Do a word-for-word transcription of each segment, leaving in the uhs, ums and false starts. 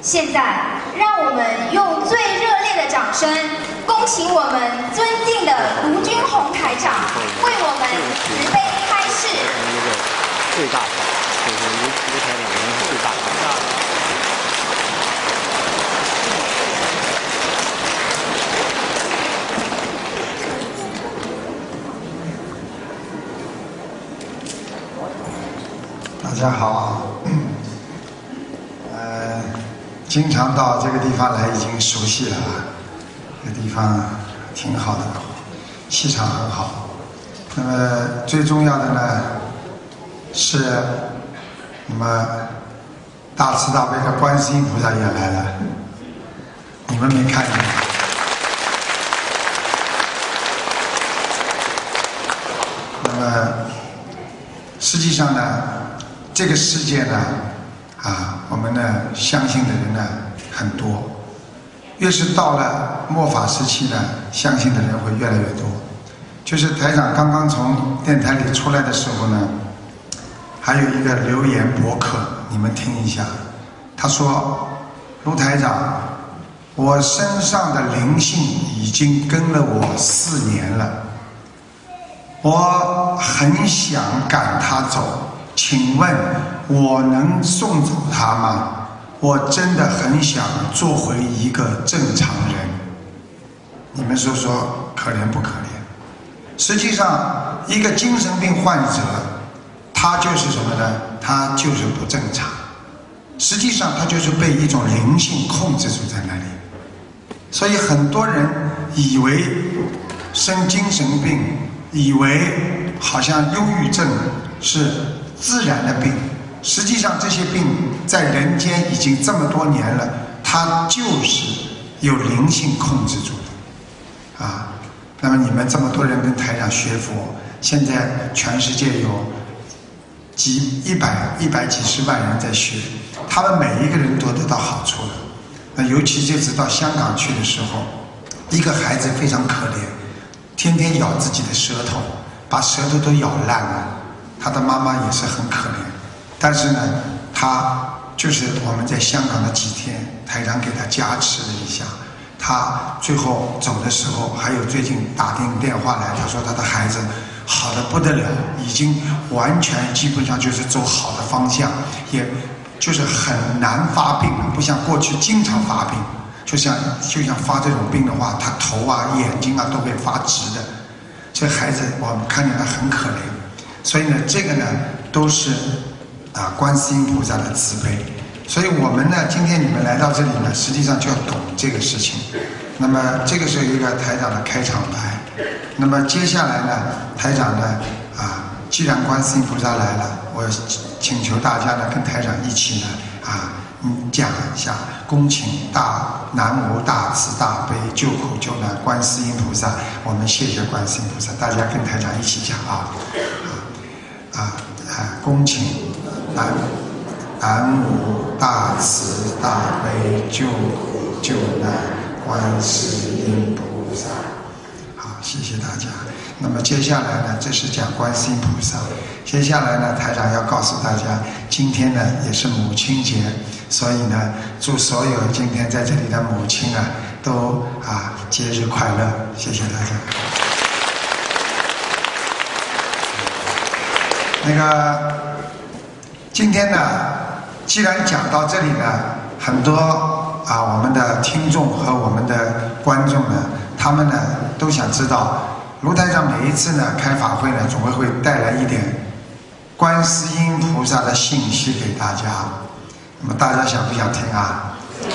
现在，让我们用最热烈的掌声，恭请我们尊敬的卢军宏台长为我们慈悲开示。 一个最大场，就是卢卢台长人是最大场。 大家好，呃，经常到这个地方来，已经熟悉了啊。这个地方挺好的，气场很好。那么最重要的呢，是那么大慈大悲的观世音菩萨也来了，你们没看见？那么实际上呢？这个世界呢，啊，我们呢相信的人呢很多，越是到了末法时期呢，相信的人会越来越多。就是台长刚刚从电台里出来的时候呢，还有一个留言博客，你们听一下，他说：“卢台长，我身上的灵性已经跟了我四年了，我很想赶他走。”请问我能送走他吗？我真的很想做回一个正常人。你们说说可怜不可怜？实际上一个精神病患者他就是什么呢？他就是不正常，实际上他就是被一种灵性控制住在那里。所以很多人以为生精神病，以为好像忧郁症是自然的病，实际上这些病在人间已经这么多年了，它就是有灵性控制住的啊。那么你们这么多人跟台长学佛，现在全世界有几一百一百几十万人在学，他们每一个人都得到好处了。那尤其这次到香港去的时候，一个孩子非常可怜，天天咬自己的舌头，把舌头都咬烂了。他的妈妈也是很可怜，但是呢，他就是我们在香港的几天，台长给他加持了一下，他最后走的时候，还有最近打进电话来，他说他的孩子好的不得了，已经完全基本上就是走好的方向，也就是很难发病了，不像过去经常发病，就像就像发这种病的话，他头啊眼睛啊都会发直的，这孩子我们看见他很可怜。所以呢，这个呢都是啊观世音菩萨的慈悲。所以我们呢，今天你们来到这里呢，实际上就要懂这个事情。那么这个是一个台长的开场白。那么接下来呢，台长呢啊，既然观世音菩萨来了，我请求大家呢跟台长一起呢啊，嗯讲一下，恭请大南无大慈大悲救苦救难观世音菩萨，我们谢谢观世音菩萨，大家跟台长一起讲啊。啊啊！恭请南南无大慈大悲救苦救难观世音菩萨。好，谢谢大家。那么接下来呢，这是讲观世音菩萨。接下来呢，台长要告诉大家，今天呢也是母亲节，所以呢，祝所有今天在这里的母亲啊，都啊节日快乐。谢谢大家。那个，今天呢，既然讲到这里呢，很多啊我们的听众和我们的观众呢，他们呢都想知道，卢台长每一次呢开法会呢，总会会带来一点观世音菩萨的信息给大家。那么大家想不想听啊？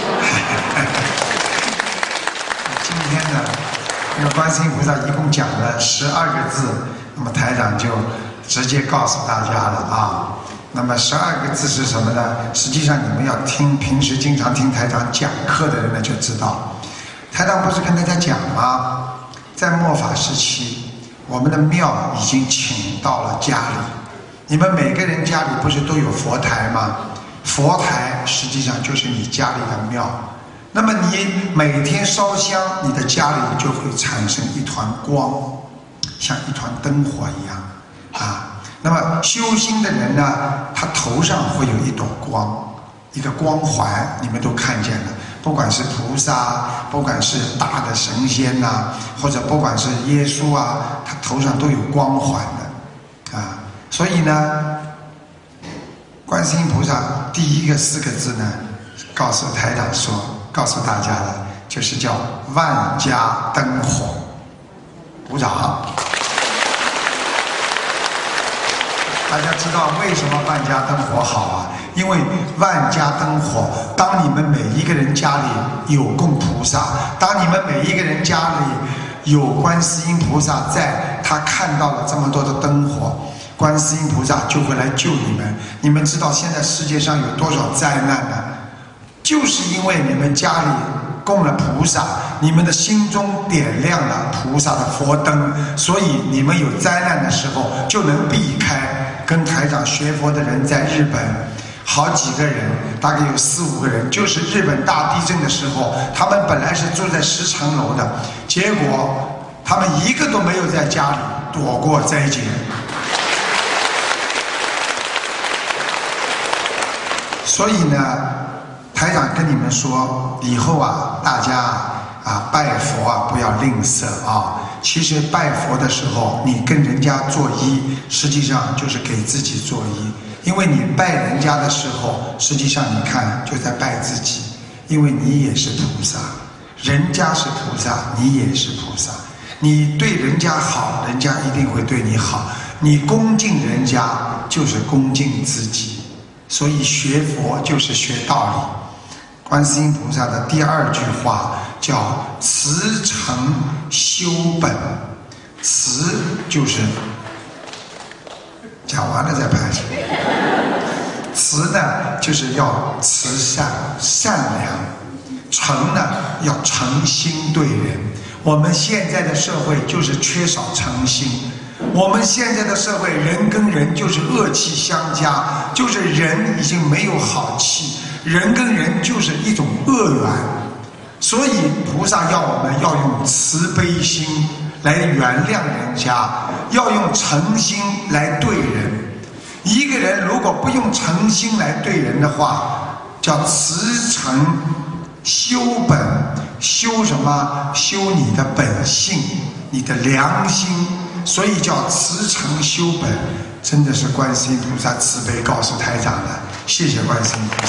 今天呢，那个观世音菩萨一共讲了十二个字，那么台长就直接告诉大家了啊。那么十二个字是什么呢？实际上你们要听，平时经常听台长讲课的人呢就知道。台长不是跟大家讲吗？在末法时期，我们的庙已经请到了家里。你们每个人家里不是都有佛台吗？佛台实际上就是你家里的庙。那么你每天烧香，你的家里就会产生一团光，像一团灯火一样啊。那么修心的人呢，他头上会有一朵光， 一个光环，你们都看见了。不管是菩萨，不管是大的神仙呐、啊，或者不管是耶稣啊，他头上都有光环的啊。所以呢，观世音菩萨第一个四个字呢，告诉台长说，告诉大家的就是叫万家灯火。鼓掌。大家知道为什么万家灯火好啊？因为万家灯火，当你们每一个人家里有供菩萨，当你们每一个人家里有观世音菩萨在，他看到了这么多的灯火，观世音菩萨就会来救你们。你们知道现在世界上有多少灾难呢？就是因为你们家里供了菩萨，你们的心中点亮了菩萨的佛灯，所以你们有灾难的时候就能避开。跟台长学佛的人在日本好几个人，大概有四五个人，就是日本大地震的时候，他们本来是住在十层楼的，结果他们一个都没有在家里躲过灾劫。所以呢，台长跟你们说，以后啊，大家啊拜佛啊不要吝啬啊。其实拜佛的时候，你跟人家作揖，实际上就是给自己作揖。因为你拜人家的时候，实际上你看就在拜自己，因为你也是菩萨，人家是菩萨，你也是菩萨。你对人家好，人家一定会对你好。你恭敬人家，就是恭敬自己。所以学佛就是学道理。观世音菩萨的第二句话叫慈诚修本，慈就是讲完了再拍手，慈呢就是要慈善善良，诚呢要诚心对人。我们现在的社会就是缺少诚心，我们现在的社会人跟人就是恶气相加，就是人已经没有好气，人跟人就是一种恶缘。所以菩萨要我们要用慈悲心来原谅人家，要用诚心来对人。一个人如果不用诚心来对人的话，叫慈诚修本。修什么？修你的本性，你的良心，所以叫慈诚修本。真的是观世音菩萨慈悲告诉台长的，谢谢观世音菩萨。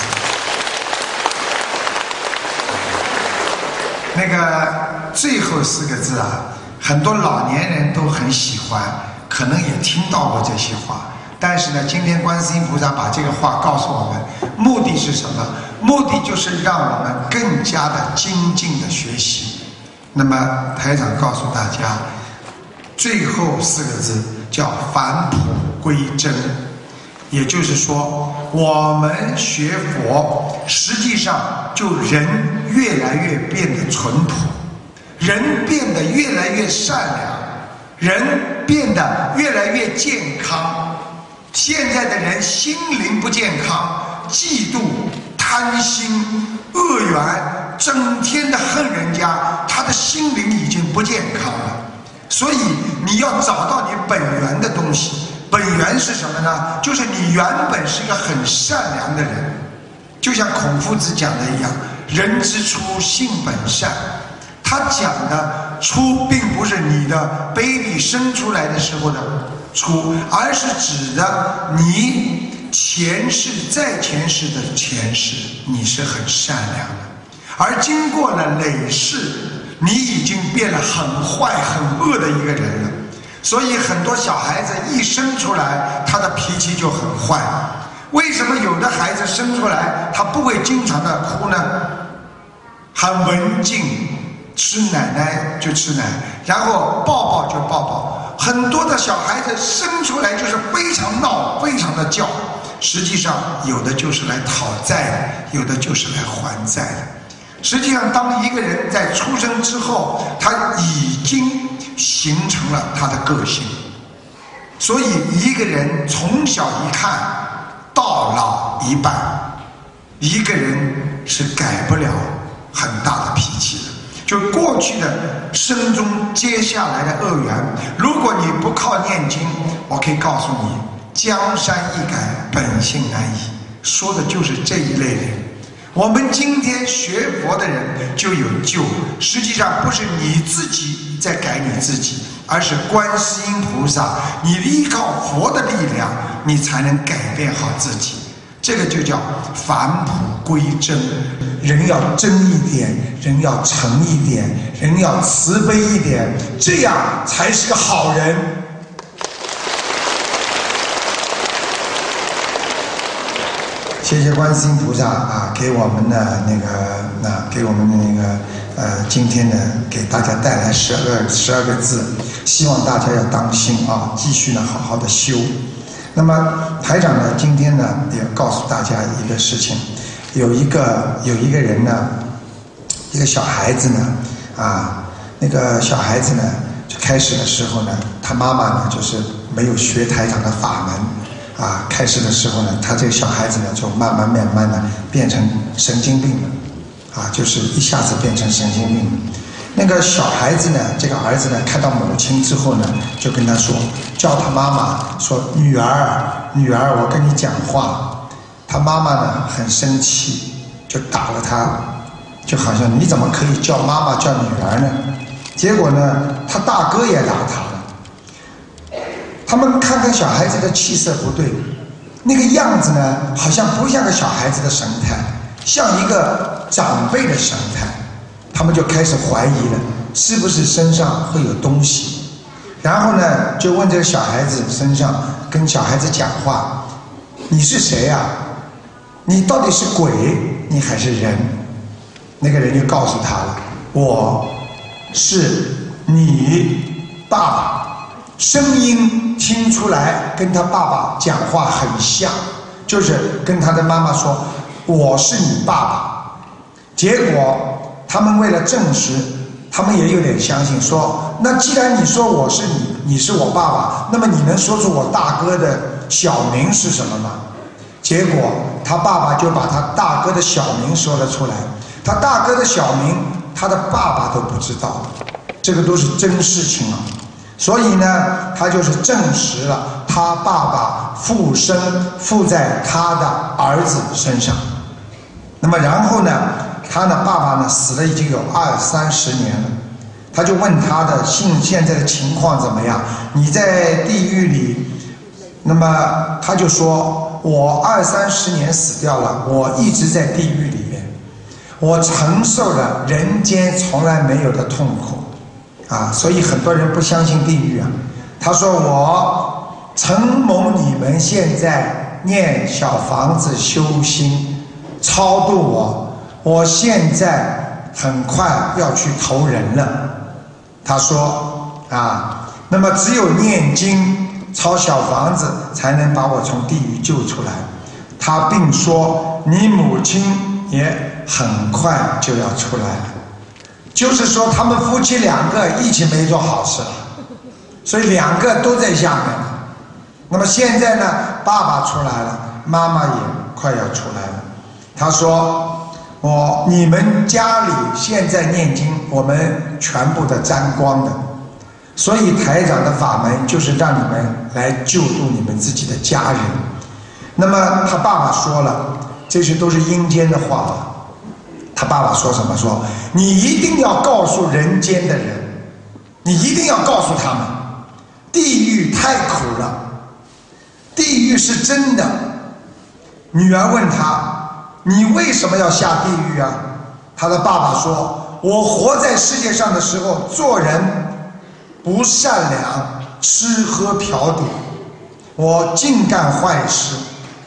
那个最后四个字啊，很多老年人都很喜欢，可能也听到过这些话。但是呢，今天观世音菩萨把这个话告诉我们，目的是什么？目的就是让我们更加的精进的学习。那么台长告诉大家，最后四个字叫返璞归真，也就是说，我们学佛，实际上就人越来越变得淳朴，人变得越来越善良，人变得越来越健康。现在的人心灵不健康，嫉妒、贪心、恶缘，整天的恨人家，他的心灵已经不健康了。所以你要找到你本源的东西。本源是什么呢？就是你原本是一个很善良的人，就像孔夫子讲的一样，人之初性本善。他讲的初并不是你的 baby 生出来的时候的初，而是指的你前世在前世的前世，你是很善良的，而经过了累世，你已经变了很坏很恶的一个人了。所以很多小孩子一生出来，他的脾气就很坏。为什么有的孩子生出来他不会经常的哭呢？很文静，吃奶奶就吃奶，然后抱抱就抱抱。很多的小孩子生出来就是非常闹，非常的叫，实际上有的就是来讨债的，有的就是来还债的。实际上当一个人在出生之后，他已经形成了他的个性。所以一个人从小一看到老一半，一个人是改不了很大的脾气的。就过去的生中接下来的恶缘，如果你不靠念经，我可以告诉你，江山易改，本性难移。 说的就是这一类人。我们今天学佛的人就有救，实际上不是你自己在改你自己，而是观世音菩萨，你依靠佛的力量，你才能改变好自己。这个就叫返璞归真。人要真一点，人要诚一点，人要慈悲一点，这样才是个好人。谢谢观世音菩萨啊，给我们的那个那、啊、给我们的那个呃，今天呢给大家带来十二个十二个字，希望大家要当心啊，继续呢好好的修。那么台长呢今天呢也告诉大家一个事情，有一个有一个人呢，一个小孩子呢啊，那个小孩子呢就开始的时候呢，他妈妈呢就是没有学台长的法门。啊，开始的时候呢，他这个小孩子呢，就慢慢慢慢的变成神经病了，啊，就是一下子变成神经病了。那个小孩子呢，这个儿子呢，看到母亲之后呢，就跟他说，叫他妈妈说：“女儿，女儿，我跟你讲话。”他妈妈呢很生气，就打了他，就好像你怎么可以叫妈妈叫女儿呢？结果呢，他大哥也打他了。他们看看小孩子的气色不对，那个样子呢，好像不像个小孩子的神态，像一个长辈的神态。他们就开始怀疑了，是不是身上会有东西？然后呢，就问这个小孩子身上，跟小孩子讲话：“你是谁呀？你到底是鬼，你还是人？”那个人就告诉他了：“我是你爸爸。”声音听出来跟他爸爸讲话很像，就是跟他的妈妈说：“我是你爸爸。”结果他们为了证实，他们也有点相信，说：“那既然你说我是你，你是我爸爸，那么你能说出我大哥的小名是什么吗？”结果他爸爸就把他大哥的小名说了出来，他大哥的小名他的爸爸都不知道，这个都是真事情啊。所以呢，他就是证实了他爸爸附身附在他的儿子身上。那么然后呢，他的爸爸呢死了已经有二三十年了，他就问他的现现在的情况怎么样？你在地狱里，那么他就说：“我二三十年死掉了，我一直在地狱里面，我承受了人间从来没有的痛苦。”啊，所以很多人不相信地狱啊。他说：“我承蒙你们现在念小房子修心，超度我，我现在很快要去投人了。”他说：“啊，那么只有念经、抄小房子，才能把我从地狱救出来。”他并说：“你母亲也很快就要出来了。”就是说他们夫妻两个一起没做好事，所以两个都在下面。那么现在呢，爸爸出来了，妈妈也快要出来了。他说：“我你们家里现在念经，我们全部的沾光的，所以台长的法门就是让你们来救度你们自己的家人。”那么他爸爸说了，这些都是阴间的话了。他爸爸说什么？说你一定要告诉人间的人，你一定要告诉他们，地狱太苦了，地狱是真的。女儿问他：“你为什么要下地狱啊？”他的爸爸说：“我活在世界上的时候，做人不善良，吃喝嫖赌，我尽干坏事。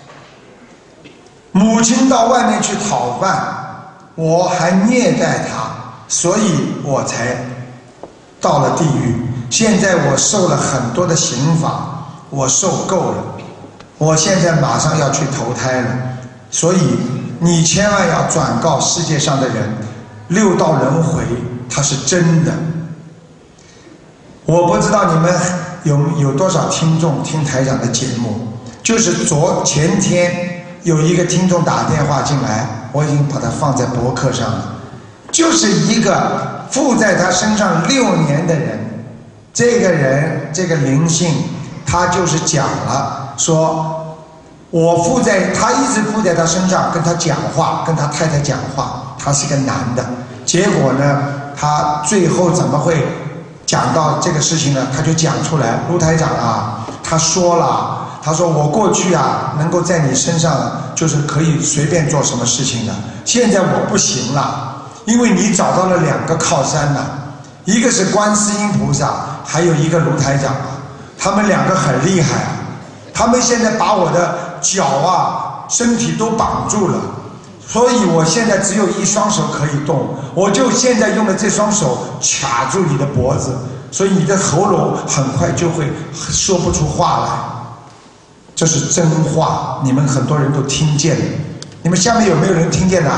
母亲到外面去讨饭，我还虐待他，所以我才到了地狱。现在我受了很多的刑罚，我受够了，我现在马上要去投胎了。所以你千万要转告世界上的人，六道轮回它是真的。”我不知道你们有有多少听众听台长的节目，就是昨前天有一个听众打电话进来，我已经把它放在博客上了，就是一个附在他身上六年的人，这个人这个灵性他就是讲了，说我附在他一直附在他身上，跟他讲话，跟他太太讲话。他是个男的，结果呢，他最后怎么会讲到这个事情呢？他就讲出来，卢台长啊，他说了，他说我过去啊，能够在你身上就是可以随便做什么事情的，现在我不行了，因为你找到了两个靠山呐、啊，一个是观世音菩萨，还有一个卢台长啊，他们两个很厉害啊，他们现在把我的脚啊、身体都绑住了。所以我现在只有一双手可以动，我就现在用的这双手卡住你的脖子，所以你的喉咙很快就会说不出话来。这是真话，你们很多人都听见了。你们下面有没有人听见的？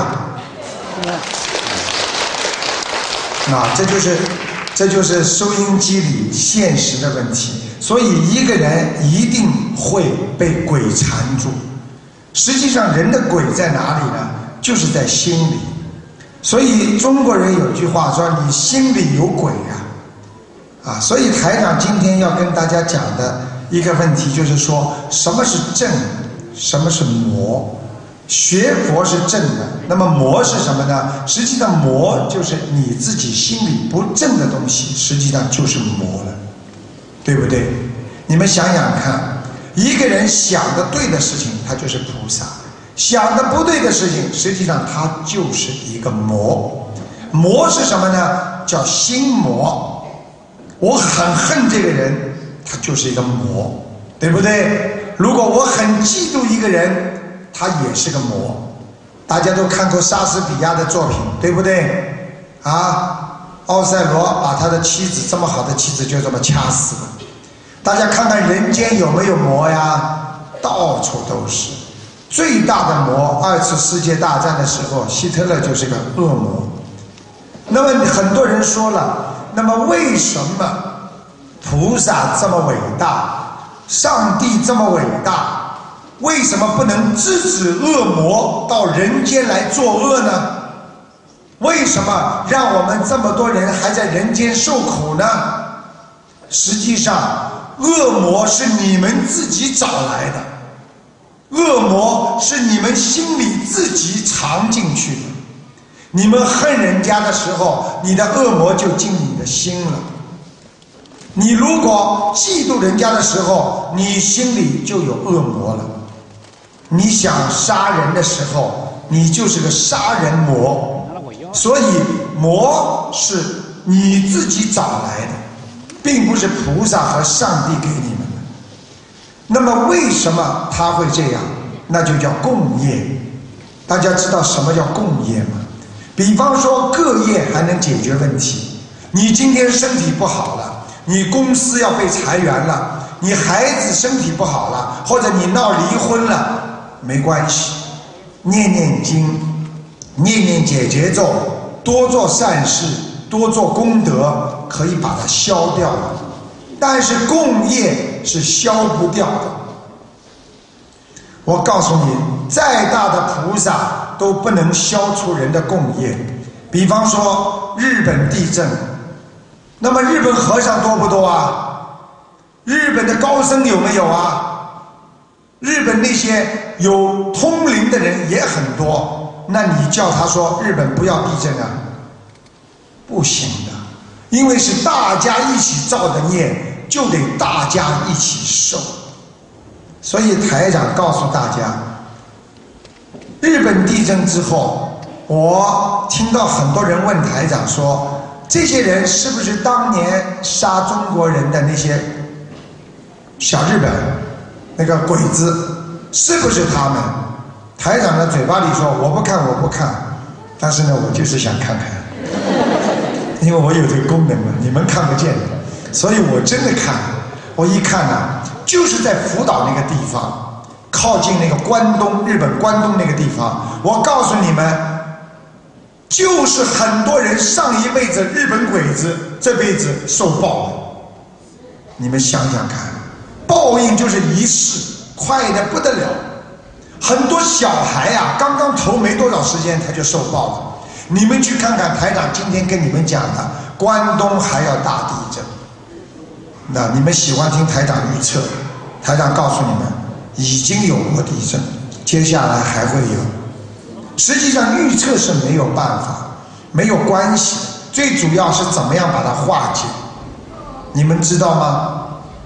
那这就是这就是收音机里现实的问题。所以一个人一定会被鬼缠住。实际上人的鬼在哪里呢？就是在心里。所以中国人有句话说，你心里有鬼啊啊！所以台长今天要跟大家讲的一个问题就是说，什么是正，什么是魔。学佛是正的，那么魔是什么呢？实际上魔就是你自己心里不正的东西，实际上就是魔了，对不对？你们想想看，一个人想的对的事情，他就是菩萨；想的不对的事情，实际上他就是一个魔。魔是什么呢？叫心魔。我很恨这个人，他就是一个魔，对不对？如果我很嫉妒一个人，他也是个魔。大家都看过莎士比亚的作品，对不对？啊，奥赛罗把他的妻子，这么好的妻子就这么掐死了。大家看看人间有没有魔呀？到处都是。最大的魔，二次世界大战的时候，希特勒就是个恶魔。那么很多人说了，那么为什么菩萨这么伟大，上帝这么伟大，为什么不能制止恶魔到人间来作恶呢？为什么让我们这么多人还在人间受苦呢？实际上恶魔是你们自己找来的，恶魔是你们心里自己藏进去的。你们恨人家的时候，你的恶魔就进你的心了。你如果嫉妒人家的时候，你心里就有恶魔了。你想杀人的时候，你就是个杀人魔。所以魔是你自己找来的，并不是菩萨和上帝给你们的。那么为什么他会这样？那就叫共业。大家知道什么叫共业吗？比方说各业还能解决问题。你今天身体不好了，你公司要被裁员了，你孩子身体不好了，或者你闹离婚了，没关系，念念经，念念解结咒，多做善事，多做功德，可以把它消掉了。但是共业是消不掉的。我告诉你，再大的菩萨都不能消除人的共业。比方说日本地震，那么日本和尚多不多啊？日本的高僧有没有啊？日本那些有通灵的人也很多，那你叫他说日本不要地震啊？不行的，因为是大家一起造的孽，就得大家一起受。所以台长告诉大家，日本地震之后，我听到很多人问台长说，这些人是不是当年杀中国人的那些小日本那个鬼子，是不是他们？台长的嘴巴里说我不看我不看，但是呢我就是想看看，因为我有这个功能嘛，你们看不见的，所以我真的看。我一看呢、啊，就是在福岛那个地方，靠近那个关东，日本关东那个地方。我告诉你们，就是很多人上一辈子日本鬼子，这辈子受报了。你们想想看，报应就是一世，快得不得了。很多小孩啊，刚刚投没多少时间他就受报了。你们去看看台长今天跟你们讲的，关东还要大地震。那你们喜欢听台长预测，台长告诉你们， 已经有过地震，接下来还会有。实际上预测是没有办法，没有关系，最主要是怎么样把它化解。你们知道吗？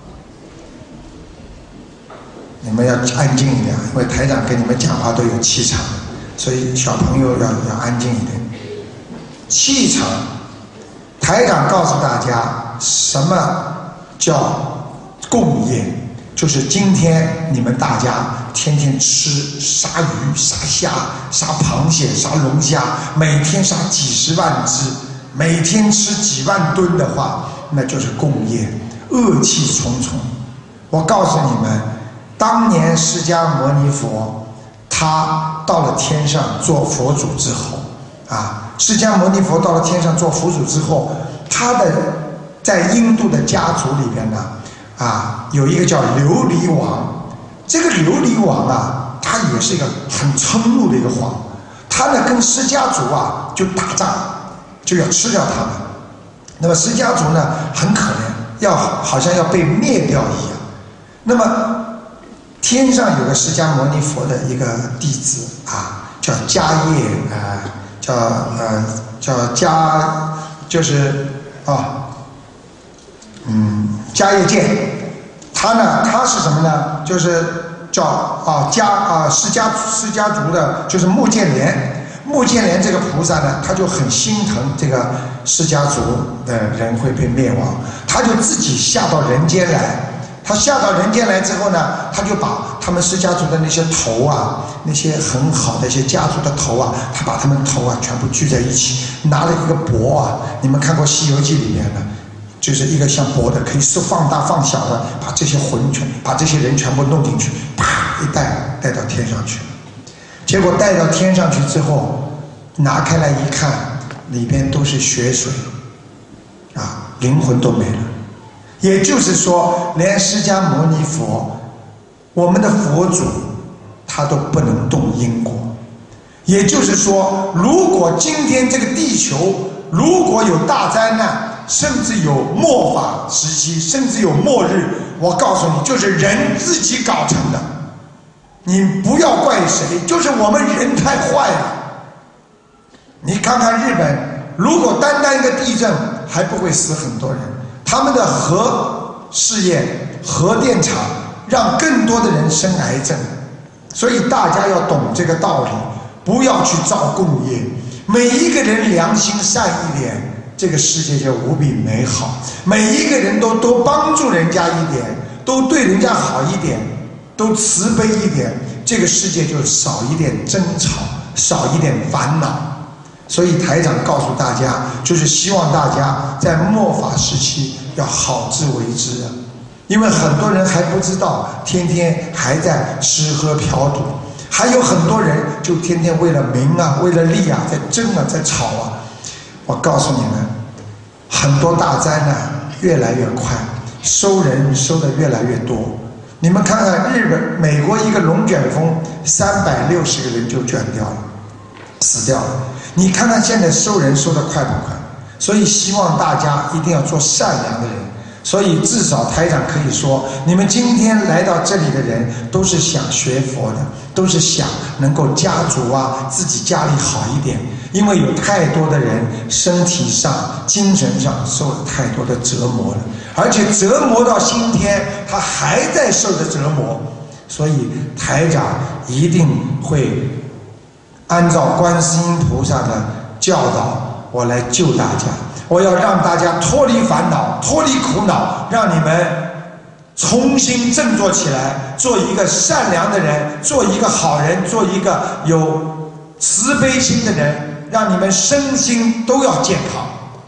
你们要安静一点，因为台长跟你们讲话都有气场，所以小朋友要要安静一点。气场，台长告诉大家什么叫共业，就是今天你们大家天天吃杀鱼、杀虾、杀螃蟹、杀龙虾，每天杀几十万只，每天吃几万吨的话，那就是共业，恶气重重。我告诉你们，当年释迦牟尼佛他到了天上做佛祖之后啊，释迦牟尼佛到了天上做佛祖之后，他的在印度的家族里边呢啊，有一个叫琉璃王。这个琉璃王啊，他也是一个很嗔怒的一个皇，他呢跟释迦族啊就打仗，就要吃掉他们。那么释迦族呢很可怜，要好像要被灭掉一样。那么天上有个释迦牟尼佛的一个弟子啊，叫迦叶啊、呃，叫呃叫迦，就是啊，嗯，迦叶剑。他呢，他是什么呢？就是叫啊迦啊释迦释迦族的，就是目犍连。目犍连这个菩萨呢，他就很心疼这个释迦族的人会被灭亡，他就自己下到人间来。他下到人间来之后呢，他就把他们释迦族的那些头啊，那些很好的一些家族的头啊，他把他们头啊全部聚在一起，拿了一个钵啊，你们看过《西游记》里面的，就是一个像钵的，可以是放大放小的，把这些魂全，把这些人全部弄进去，啪一带带到天上去了。结果带到天上去之后，拿开来一看，里边都是血水，啊，灵魂都没了。也就是说，连释迦牟尼佛，我们的佛祖，他都不能动因果。也就是说，如果今天这个地球如果有大灾难，甚至有末法时期，甚至有末日，我告诉你，就是人自己搞成的。你不要怪谁，就是我们人太坏了。你看看日本，如果单单一个地震还不会死很多人，他们的核试验、核电厂让更多的人生癌症。所以大家要懂这个道理，不要去造共业。每一个人良心善一点，这个世界就无比美好。每一个人都多帮助人家一点，都对人家好一点，都慈悲一点，这个世界就少一点争吵，少一点烦恼。所以台长告诉大家，就是希望大家在末法时期要好自为之啊。因为很多人还不知道，天天还在吃喝嫖赌，还有很多人就天天为了名啊，为了利啊，在争啊，在吵啊。我告诉你们，很多大灾难越来越快，收人收的越来越多。你们看看日本、美国一个龙卷风，三百六十个人就卷掉了，死掉了。你看看现在收人收的快不快？所以希望大家一定要做善良的人。所以至少台长可以说，你们今天来到这里的人都是想学佛的，都是想能够家族啊自己家里好一点。因为有太多的人身体上、精神上受了太多的折磨了，而且折磨到今天他还在受着折磨。所以台长一定会按照观世音菩萨的教导，我来救大家。我要让大家脱离烦恼，脱离苦恼，让你们重新振作起来，做一个善良的人，做一个好人，做一个有慈悲心的人，让你们身心都要健康。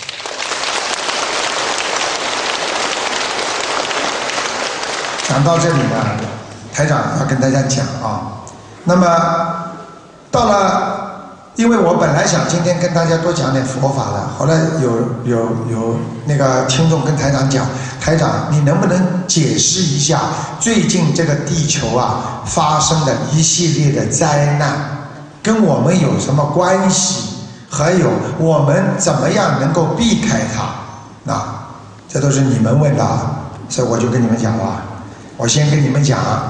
讲到这里呢，台长要跟大家讲啊，那么到了。因为我本来想今天跟大家多讲点佛法的，后来有有有那个听众跟台长讲，台长你能不能解释一下最近这个地球啊发生的一系列的灾难跟我们有什么关系，还有我们怎么样能够避开它啊？这都是你们问的啊，所以我就跟你们讲了。我先跟你们讲，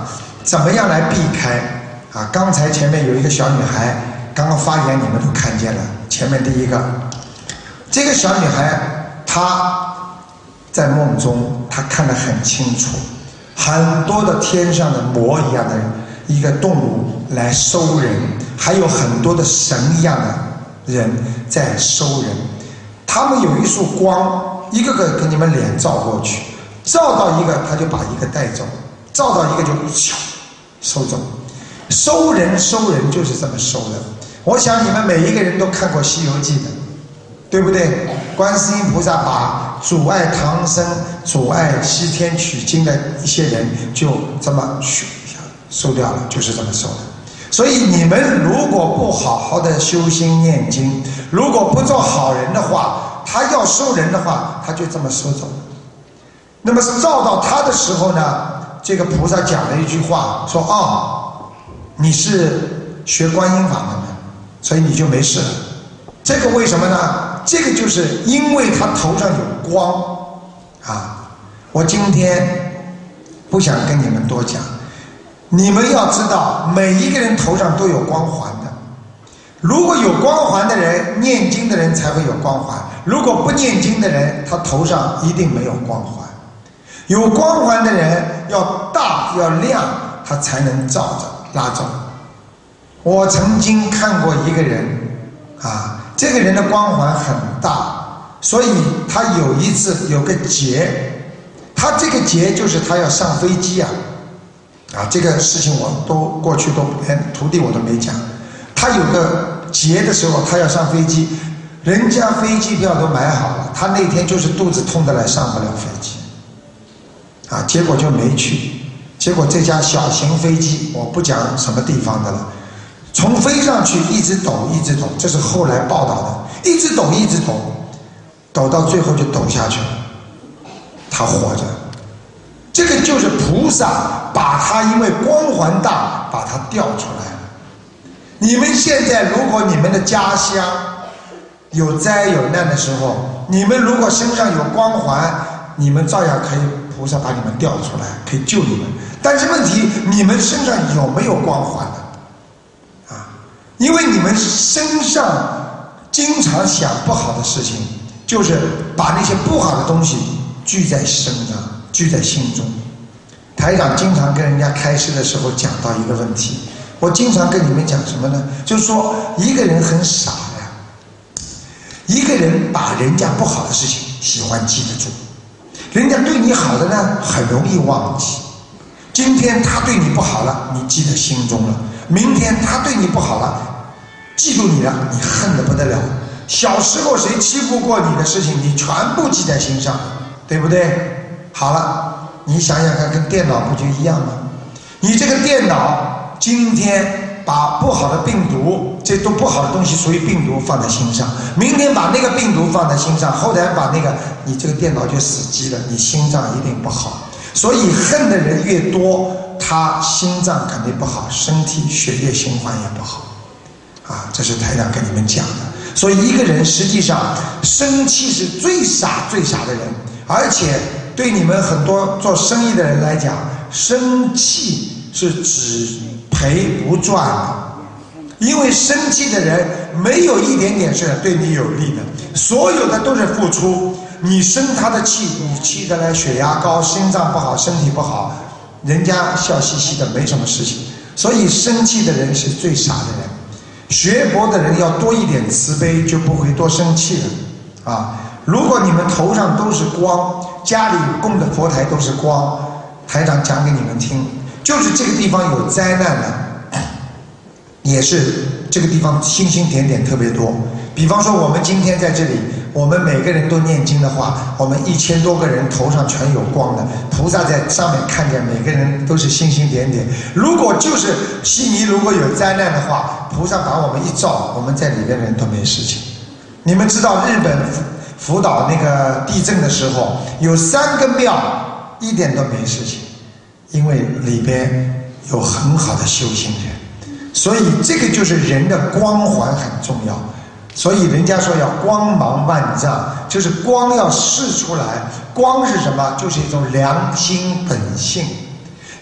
怎么样来避开啊？刚才前面有一个小女孩刚刚发言，你们都看见了。前面第一个，这个小女孩她在梦中，她看得很清楚，很多的天上的魔一样的一个动物来收人，还有很多的神一样的人在收人。他们有一束光，一个个给你们脸照过去，照到一个他就把一个带走，照到一个就收走。收人收人就是这么收的。我想你们每一个人都看过《西游记》的，对不对？观世音菩萨把阻碍唐僧、阻碍西天取经的一些人就这么咻一下收掉了，就是这么收的。所以你们如果不好好的修心念经，如果不做好人的话，他要收人的话，他就这么收走。那么照到他的时候呢，这个菩萨讲了一句话，说哦，你是学观音法门的，所以你就没事了。这个为什么呢？这个就是因为他头上有光啊。我今天不想跟你们多讲，你们要知道每一个人头上都有光环的。如果有光环的人，念经的人才会有光环，如果不念经的人，他头上一定没有光环。有光环的人要大要亮，他才能照着拉走。我曾经看过一个人啊，这个人的光环很大，所以他有一次有个劫，他这个劫就是他要上飞机啊啊，这个事情我都过去都连徒弟我都没讲。他有个劫的时候，他要上飞机，人家飞机票都买好了，他那天就是肚子痛的来上不了飞机啊，结果就没去。结果这架小型飞机，我不讲什么地方的了，从飞上去一直抖一直抖，这是后来报道的，一直抖一直抖，抖到最后就抖下去了，他活着。这个就是菩萨把他因为光环大把他调出来了。你们现在如果你们的家乡有灾有难的时候，你们如果身上有光环，你们照样可以菩萨把你们调出来，可以救你们。但是问题，你们身上有没有光环的啊？因为你们身上经常想不好的事情，就是把那些不好的东西聚在身上，聚在心中。台长经常跟人家开示的时候讲到一个问题，我经常跟你们讲什么呢？就是说一个人很傻呀，一个人把人家不好的事情喜欢记得住，人家对你好的呢很容易忘记。今天他对你不好了，你记在心中了，明天他对你不好了，记住你了，你恨得不得了。小时候谁欺负过你的事情，你全部记在心上，对不对？好了，你想想看，跟电脑不就一样吗？你这个电脑今天把不好的病毒，这都不好的东西属于病毒放在心上，明天把那个病毒放在心上，后天把那个，你这个电脑就死机了，你心脏一定不好。所以恨的人越多，他心脏肯定不好，身体血液循环也不好啊，这是台长跟你们讲的。所以一个人实际上生气是最傻最傻的人，而且对你们很多做生意的人来讲，生气是只赔不赚的，因为生气的人没有一点点是对你有利的，所有的都是付出。你生他的气，你气得来血压高，心脏不好，身体不好，人家笑嘻嘻的没什么事情。所以生气的人是最傻的人，学佛的人要多一点慈悲，就不会多生气了啊！如果你们头上都是光，家里供的佛台都是光，台长讲给你们听，就是这个地方有灾难的，也是这个地方星星点点特别多。比方说我们今天在这里，我们每个人都念经的话，我们一千多个人头上全有光的，菩萨在上面看见每个人都是星星点点。如果就是悉尼如果有灾难的话，菩萨把我们一照，我们在里边的人都没事情。你们知道日本福岛那个地震的时候，有三个庙一点都没事情，因为里边有很好的修行人。所以这个就是人的光环很重要。所以人家说要光芒万丈，就是光要示出来。光是什么？就是一种良心本性。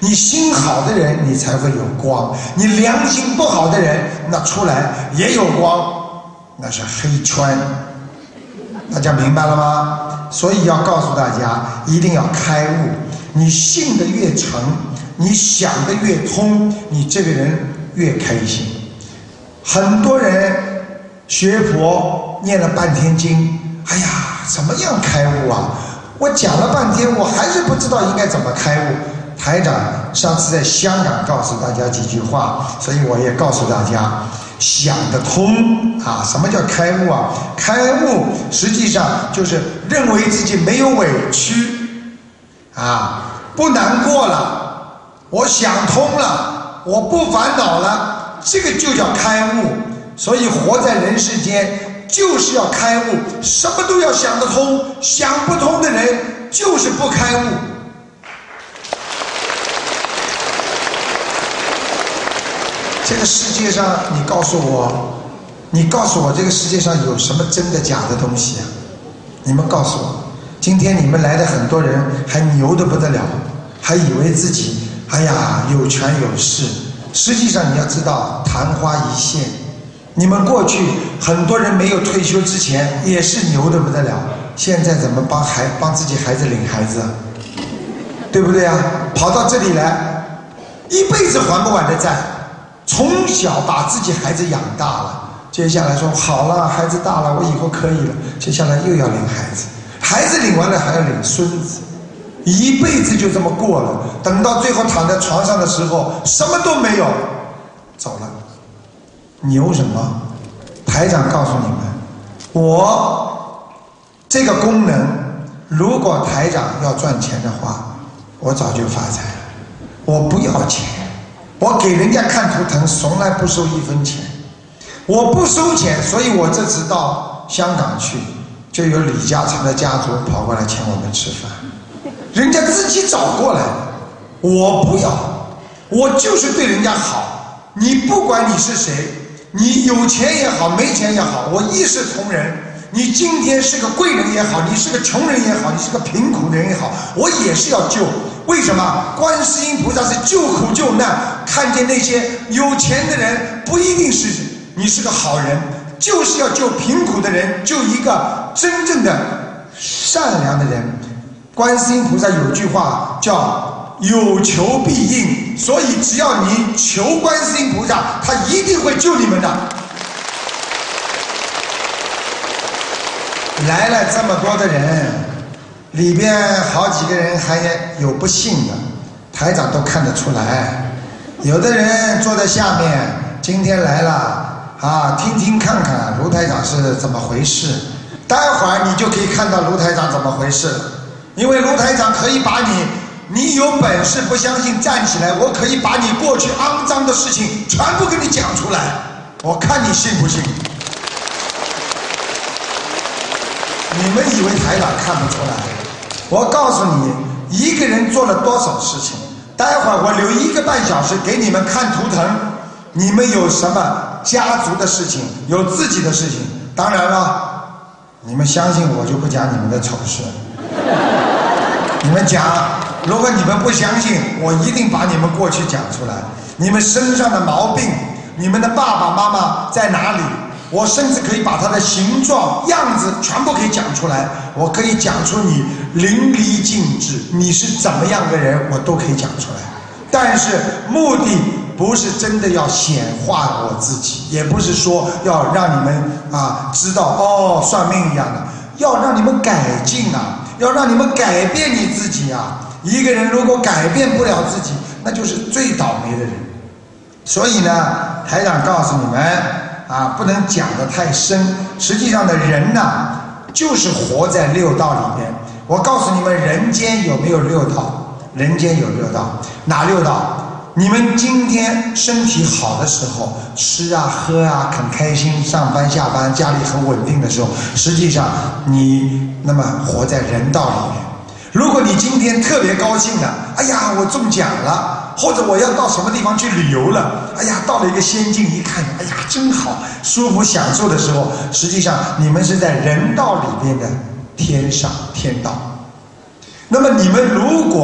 你心好的人，你才会有光；你良心不好的人，那出来也有光，那是黑圈。大家明白了吗？所以要告诉大家，一定要开悟。你信的越诚，你想的越通，你这个人越开心。很多人学佛念了半天经，哎呀，怎么样开悟啊？我讲了半天，我还是不知道应该怎么开悟。台长上次在香港告诉大家几句话，所以我也告诉大家，想得通啊！什么叫开悟啊？开悟实际上就是认为自己没有委屈啊，不难过了，我想通了，我不烦恼了，这个就叫开悟。所以活在人世间就是要开悟，什么都要想得通，想不通的人就是不开悟。这个世界上，你告诉我，你告诉我这个世界上有什么真的假的东西啊？你们告诉我，今天你们来的很多人还牛得不得了，还以为自己哎呀有权有势，实际上你要知道昙花一现。你们过去很多人没有退休之前也是牛得不得了，现在怎么帮孩帮自己孩子领孩子，对不对啊？跑到这里来，一辈子还不完的债。从小把自己孩子养大了，接下来说好了，孩子大了，我以后可以了，接下来又要领孩子，孩子领完了还要领孙子，一辈子就这么过了。等到最后躺在床上的时候，什么都没有，走了。牛什么？台长告诉你们，我这个功能，如果台长要赚钱的话，我早就发财了。我不要钱，我给人家看图腾从来不收一分钱，我不收钱，所以我这次到香港去，就有李嘉诚的家族跑过来请我们吃饭，人家自己找过来的，我不要，我就是对人家好。你不管你是谁，你有钱也好，没钱也好，我一视同仁。你今天是个贵人也好，你是个穷人也好，你是个贫苦的人也好，我也是要救。为什么？观世音菩萨是救苦救难，看见那些有钱的人不一定是你是个好人，就是要救贫苦的人，救一个真正的善良的人。观世音菩萨有句话叫有求必应，所以只要你求观世音菩萨，他一定会救你们的。来了这么多的人，里边好几个人还有不信的，台长都看得出来。有的人坐在下面，今天来了啊，听听看看卢台长是怎么回事，待会儿你就可以看到卢台长怎么回事。因为卢台长可以把你，你有本事不相信站起来，我可以把你过去肮脏的事情全部给你讲出来，我看你信不信。你们以为台长看不出来？我告诉你，一个人做了多少事情，待会儿我留一个半小时给你们看图腾，你们有什么家族的事情，有自己的事情。当然了，你们相信我就不讲你们的丑事，你们讲，如果你们不相信，我一定把你们过去讲出来，你们身上的毛病，你们的爸爸妈妈在哪里，我甚至可以把他的形状样子全部可以讲出来，我可以讲出你淋漓尽致，你是怎么样的人我都可以讲出来。但是目的不是真的要显化我自己，也不是说要让你们啊知道哦算命一样的，要让你们改进啊，要让你们改变你自己啊。一个人如果改变不了自己，那就是最倒霉的人。所以呢，台长告诉你们啊，不能讲得太深。实际上的人呢、啊，就是活在六道里面。我告诉你们，人间有没有六道？人间有六道，哪六道？你们今天身体好的时候，吃啊喝啊很开心，上班下班，家里很稳定的时候，实际上你那么活在人道里面。如果你今天特别高兴了，哎呀我中奖了，或者我要到什么地方去旅游了，哎呀到了一个仙境一看，哎呀真好，舒服享受的时候，实际上你们是在人道里边的天上天道。那么你们如果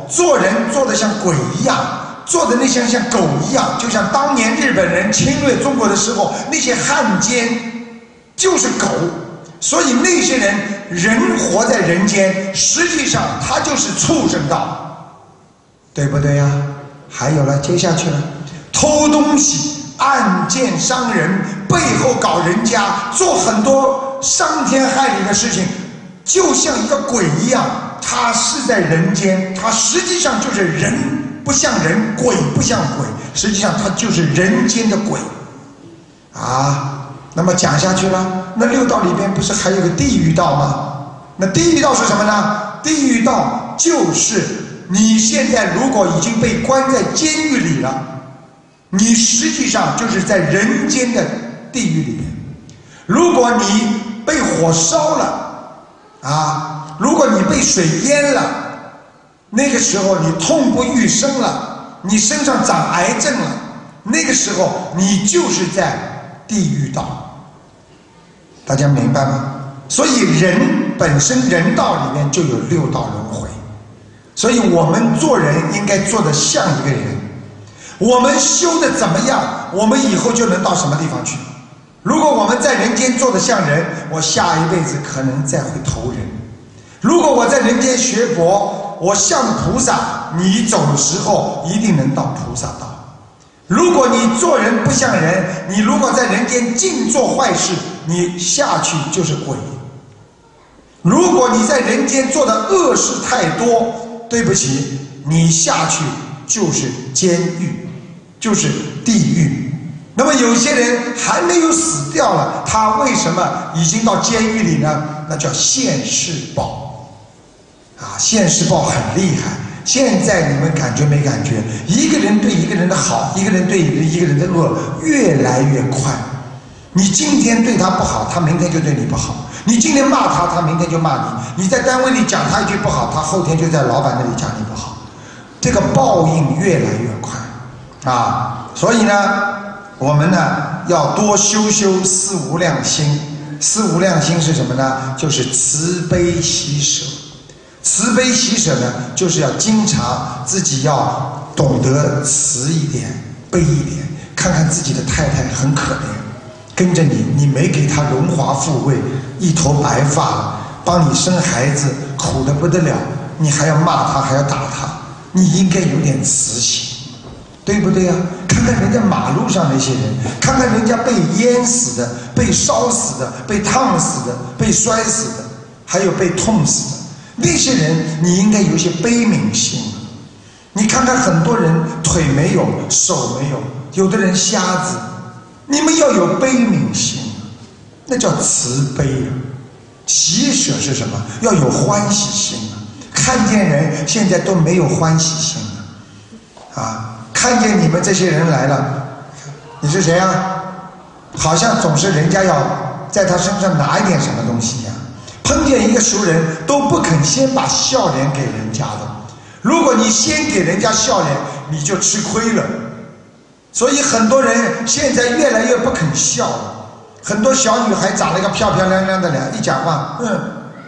做人做得像鬼一样，做的那像像狗一样，就像当年日本人侵略中国的时候，那些汉奸就是狗，所以那些人人活在人间，实际上他就是畜生道，对不对呀？还有了，接下去了，偷东西、暗箭伤人，背后搞人家，做很多伤天害理的事情，就像一个鬼一样，他是在人间，他实际上就是人不像人，鬼不像鬼，实际上他就是人间的鬼啊。那么讲下去了，那六道里边不是还有个地狱道吗？那地狱道是什么呢？地狱道就是你现在如果已经被关在监狱里了，你实际上就是在人间的地狱里面。如果你被火烧了啊，如果你被水淹了，那个时候你痛不欲生了，你身上长癌症了，那个时候你就是在地狱道。大家明白吗？所以人本身人道里面就有六道轮回，所以我们做人应该做得像一个人，我们修得怎么样，我们以后就能到什么地方去。如果我们在人间做得像人，我下一辈子可能再会投人。如果我在人间学佛，我像菩萨，你走的时候一定能到菩萨道。如果你做人不像人，你如果在人间净做坏事，你下去就是鬼。如果你在人间做的恶事太多，对不起，你下去就是监狱，就是地狱。那么有些人还没有死掉了，他为什么已经到监狱里呢？那叫现世报啊，现世报很厉害。现在你们感觉没感觉？一个人对一个人的好，一个人对一个人的恶越来越快。你今天对他不好，他明天就对你不好；你今天骂他，他明天就骂你；你在单位里讲他一句不好，他后天就在老板那里讲你不好。这个报应越来越快啊！所以呢，我们呢要多修修四无量心。四无量心是什么呢？就是慈悲喜舍。慈悲喜舍呢，就是要经常自己要懂得慈一点、悲一点，看看自己的太太很可怜，跟着你，你没给她荣华富贵，一头白发了，帮你生孩子，苦得不得了，你还要骂她，还要打她，你应该有点慈心，对不对呀？看看人家马路上那些人，看看人家被淹死的、被烧死的、被烫死的、被摔死的，还有被痛死的。那些人你应该有一些悲悯心。你看看很多人腿没有，手没有，有的人瞎子，你们要有悲悯心，那叫慈悲啊。喜舍是什么？要有欢喜心啊。看见人现在都没有欢喜心了啊！看见你们这些人来了，你是谁啊？好像总是人家要在他身上拿一点什么东西一样。碰见一个熟人都不肯先把笑脸给人家的，如果你先给人家笑脸，你就吃亏了。所以很多人现在越来越不肯笑了。很多小女孩长了一个漂漂亮亮的脸，一讲话，嗯，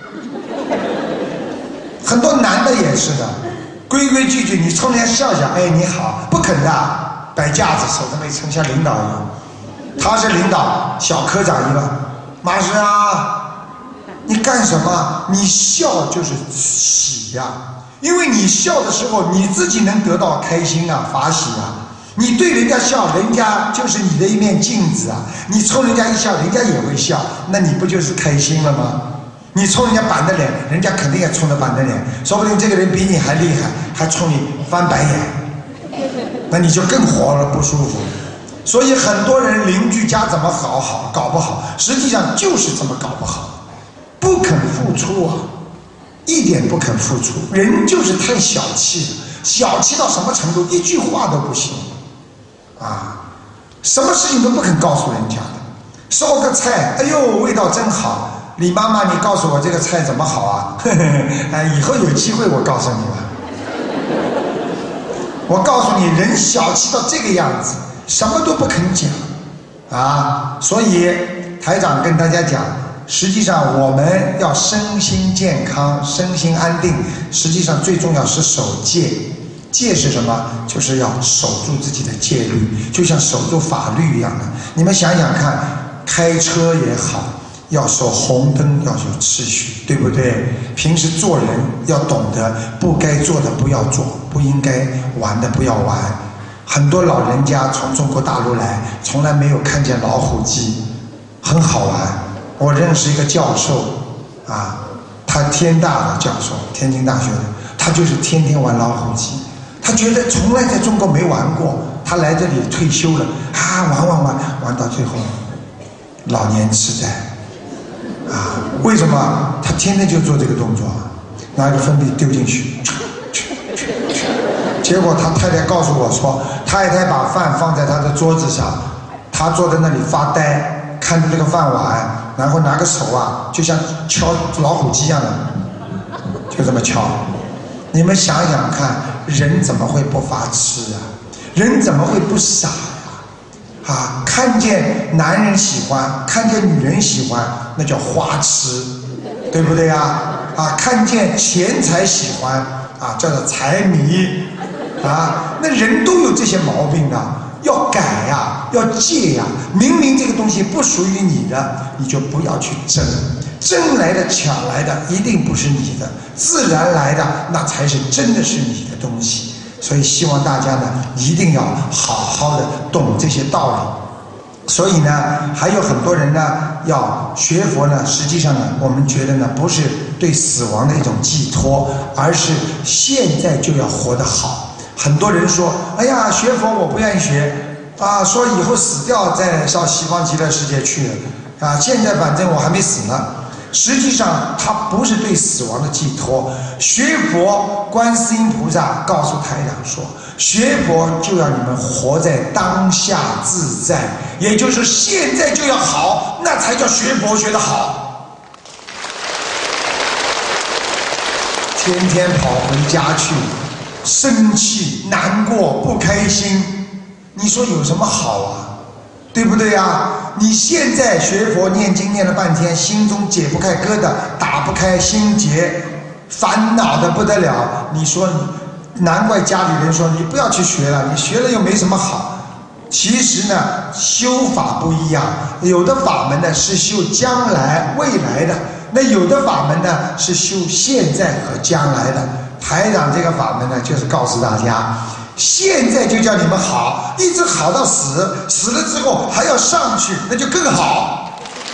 很多男的也是的，规规矩矩，你冲人家笑笑，哎，你好，不肯的，摆架子，手都没撑，像领导一样。他是领导，小科长一个，马师啊。你干什么？你笑就是喜呀、啊，因为你笑的时候，你自己能得到开心啊、法喜啊。你对人家笑，人家就是你的一面镜子啊。你冲人家一笑，人家也会笑，那你不就是开心了吗？你冲人家板着脸，人家肯定也冲着板着脸，说不定这个人比你还厉害，还冲你翻白眼，那你就更活了不舒服。所以很多人邻居家怎么好好搞不好，实际上就是这么搞不好。不肯付出啊，一点不肯付出，人就是太小气了，小气到什么程度？一句话都不行啊，什么事情都不肯告诉人家的。烧个菜，哎呦，味道真好，李妈妈，你告诉我这个菜怎么好啊？呵呵，哎，以后有机会我告诉你吧。我告诉你，人小气到这个样子，什么都不肯讲啊。所以台长跟大家讲， 实际上我们要身心健康，身心安定，实际上最重要是守戒。戒是什么？就是要守住自己的戒律，就像守住法律一样的。你们想想看，开车也好，要守红灯，要有秩序，对不对？平时做人要懂得不该做的不要做，不应该玩的不要玩。很多老人家从中国大陆来，从来没有看见老虎机，很好玩。我认识一个教授啊，他天大的教授，天津大学的，他就是天天玩老虎机。他觉得从来在中国没玩过，他来这里退休了啊，玩玩玩玩到最后老年痴呆啊！为什么？他天天就做这个动作，拿一个粉笔丢进去，结果他太太告诉我说，太太把饭放在他的桌子上，他坐在那里发呆，看着这个饭碗，然后拿个手啊，就像敲老虎机一样的，就这么敲。你们想想看，人怎么会不发痴啊？人怎么会不傻呀？啊，看见男人喜欢，看见女人喜欢，那叫花痴，对不对呀？啊，看见钱财喜欢，啊，叫做财迷，啊，那人都有这些毛病的，要改呀，要戒呀。明明这个东西不属于你的，你就不要去争。争来的抢来的一定不是你的，自然来的那才是真的是你的东西。所以希望大家呢一定要好好的懂这些道理。所以呢还有很多人呢要学佛呢，实际上呢我们觉得呢不是对死亡的一种寄托，而是现在就要活得好。很多人说，哎呀，学佛我不愿意学啊，说以后死掉再上西方极乐世界去啊，现在反正我还没死呢。实际上它不是对死亡的寄托。学佛，观世音菩萨告诉台长说，学佛就要你们活在当下自在，也就是现在就要好，那才叫学佛学得好。天天跑回家去生气难过不开心，你说有什么好啊？对不对呀？你现在学佛念经念了半天，心中解不开疙瘩，打不开心结，烦恼的不得了。你说你，难怪家里人说你不要去学了，你学了又没什么好。其实呢，修法不一样，有的法门呢是修将来未来的，那有的法门呢是修现在和将来的。台长这个法门呢，就是告诉大家，现在就叫你们好，一直好到死，死了之后还要上去，那就更好。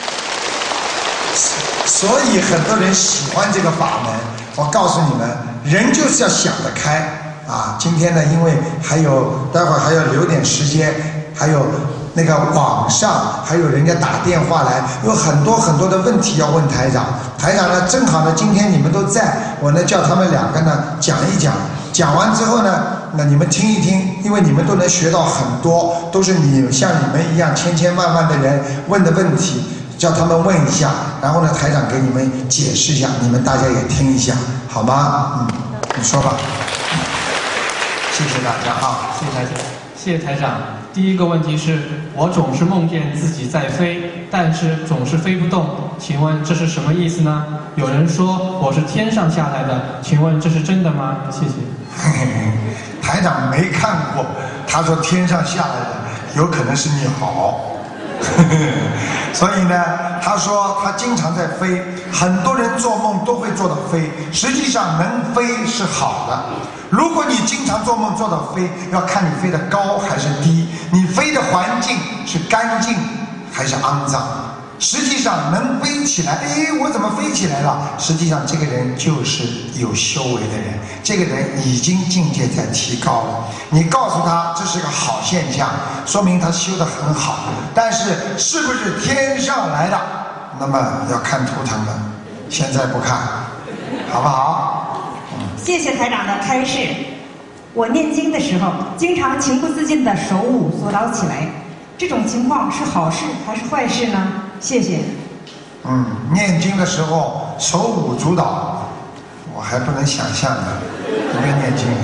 所以很多人喜欢这个法门。我告诉你们，人就是要想得开啊！今天呢，因为还有待会儿还要留点时间，还有那个网上还有人家打电话来，有很多很多的问题要问台长。台长呢，正好呢，今天你们都在，我呢叫他们两个呢讲一讲。讲完之后呢，那你们听一听，因为你们都能学到很多，都是你像你们一样千千万万的人问的问题，叫他们问一下，然后呢，台长给你们解释一下，你们大家也听一下，好吗？嗯，你说吧。谢谢大家啊， 谢谢台长，谢谢台长。第一个问题是，我总是梦见自己在飞，但是总是飞不动，请问这是什么意思呢？有人说我是天上下来的，请问这是真的吗？谢谢。 台长没看过，他说天上下来的有可能是你好。所以呢，他说他经常在飞，很多人做梦都会做到飞，实际上能飞是好的。如果你经常做梦做到飞，要看你飞得高还是低，你飞的环境是干净还是肮脏。实际上能飞起来，哎，我怎么飞起来了？实际上这个人就是有修为的人，这个人已经境界在提高了。你告诉他这是个好现象，说明他修得很好。但是是不是天上来的，那么要看图腾了，现在不看，好不好？ 谢谢台长的开示。我念经的时候，经常情不自禁的手舞足蹈起来，这种情况是好事还是坏事呢？谢谢。 嗯，念经的时候手舞足蹈，我还不能想象呢。一边念经，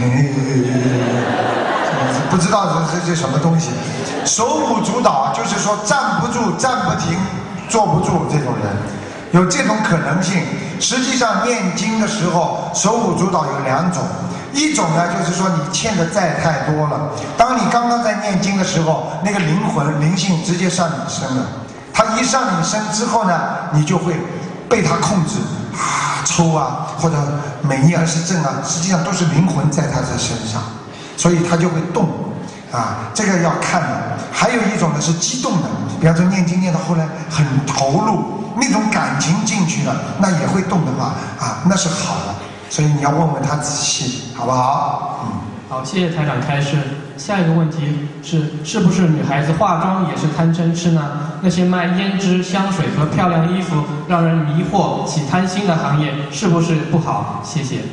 不知道这这这什么东西。手舞足蹈就是说站不住、站不停、坐不住这种人。 有这种可能性。实际上念经的时候，手舞足蹈有两种，一种呢就是说你欠的债太多了，当你刚刚在念经的时候，那个灵魂灵性直接上你身了，它一上你身之后呢，你就会被它控制啊，抽啊，或者美逆而失正啊，实际上都是灵魂在它的身上，所以它就会动啊，这个要看的。还有一种呢是激动的，比方说念经念到后来很投入，那种感情进去了，那也会动的话啊，那是好的。所以你要问问他仔细，好不好？嗯。 好，谢谢台长开示。下一个问题是，是不是女孩子化妆也是贪嗔痴呢？那些卖胭脂、香水和漂亮衣服让人迷惑、起贪心的行业，是不是不好？谢谢。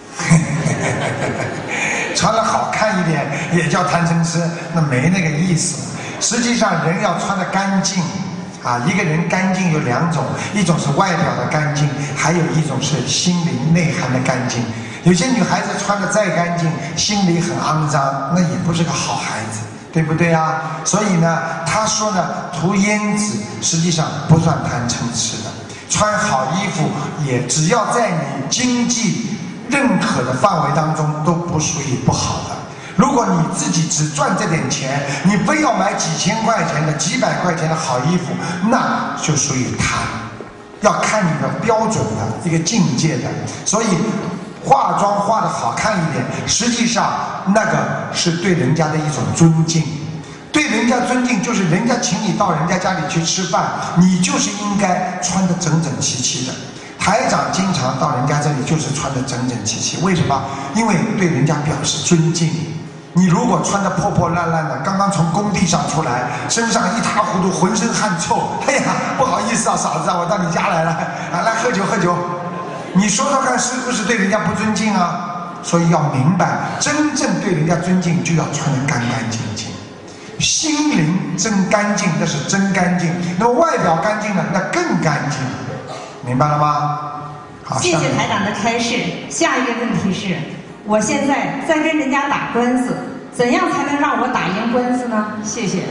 穿得好看一点也叫贪嗔痴，那没那个意思。实际上人要穿得干净啊，一个人干净有两种，一种是外表的干净，还有一种是心灵内涵的干净。有些女孩子穿得再干净，心里很肮脏，那也不是个好孩子，对不对啊？所以呢，他说呢，涂胭脂实际上不算贪嗔痴的，穿好衣服也只要在你经济认可的范围当中，都不属于不好的。如果你自己只赚这点钱，你非要买几千块钱的、几百块钱的好衣服，那就属于贪。要看你的标准的一个境界的，所以化妆化得好看一点，实际上那个是对人家的一种尊敬。对人家尊敬就是人家请你到人家家里去吃饭，你就是应该穿得整整齐齐的。台长经常到人家这里就是穿得整整齐齐，为什么？因为对人家表示尊敬。你如果穿得破破烂烂的，刚刚从工地上出来，身上一塌糊涂，浑身汗臭，哎呀，不好意思啊，嫂子啊，我到你家来了，啊，来喝酒喝酒。你说说看，是不是对人家不尊敬啊？所以要明白，真正对人家尊敬，就要穿得干干净净，心灵真干净，那是真干净。那么外表干净呢，那更干净，明白了吗？好， 谢谢台长的开示。下一个问题是，我现在在跟人家打官司，怎样才能让我打赢官司呢？谢谢。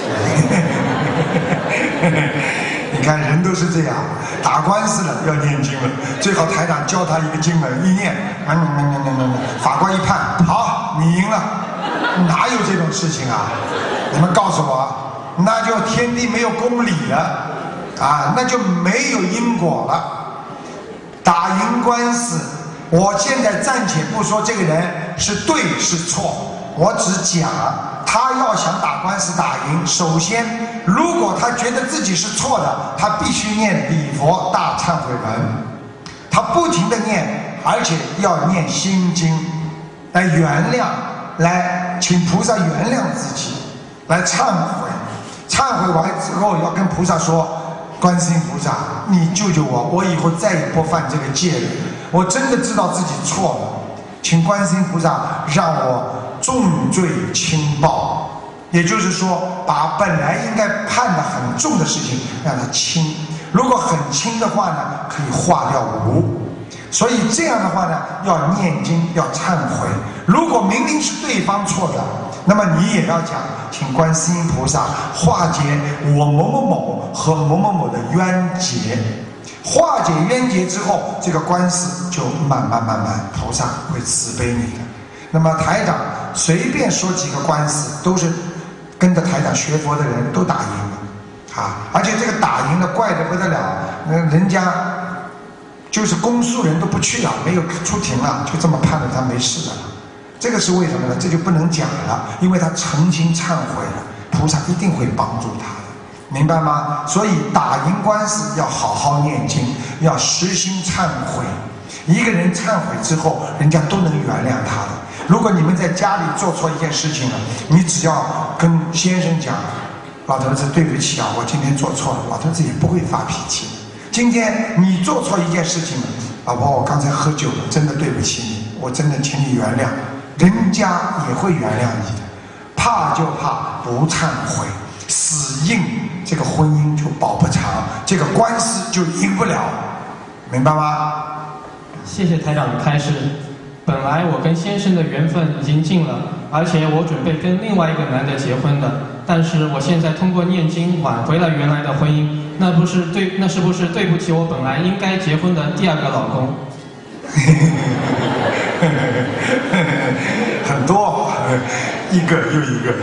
你看人都是这样，打官司了要念经了，最好台长教他一个经文，一念，嗯嗯嗯嗯嗯，法官一判，好，你赢了，哪有这种事情啊？你们告诉我，那就天地没有公理了，啊，那就没有因果了。打赢官司，我现在暂且不说这个人是对是错，我只讲他要想打官司打赢，首先如果他觉得自己是错的，他必须念礼佛大忏悔文，他不停地念，而且要念心经来原谅，来请菩萨原谅自己，来忏悔。忏悔完之后要跟菩萨说，观世音菩萨，你救救我，我以后再也不犯这个戒了，我真的知道自己错了，请观世音菩萨让我重罪轻报，也就是说把本来应该判得很重的事情让它轻，如果很轻的话呢，可以化掉无。所以这样的话呢，要念经，要忏悔。如果明明是对方错的，那么你也要讲，请观世音菩萨化解我某某某和某某某的冤结。化解冤结之后，这个官司就慢慢慢慢，菩萨会慈悲你的。那么台长随便说几个官司，都是跟着台长学佛的人都打赢了啊！而且这个打赢了怪得不得了，人家就是公诉人都不去了，没有出庭了，就这么判了他没事的了。这个是为什么呢？这就不能讲了，因为他诚心忏悔了，菩萨一定会帮助他的，明白吗？所以打赢官司要好好念经，要实心忏悔。一个人忏悔之后，人家都能原谅他的。如果你们在家里做错一件事情了，你只要跟先生讲，老头子对不起啊，我今天做错了，老头子也不会发脾气。今天你做错一件事情了，老婆，我刚才喝酒了，真的对不起你，我真的请你原谅，人家也会原谅你的。怕就怕不忏悔，死硬，这个婚姻就保不长，这个官司就赢不了，明白吗？ 谢谢台长的开示。本来我跟先生的缘分已经尽了，而且我准备跟另外一个男的结婚的，但是我现在通过念经挽回了原来的婚姻， 那不是对，那是不是对不起我本来应该结婚的第二个老公？ 很多，一个又一个。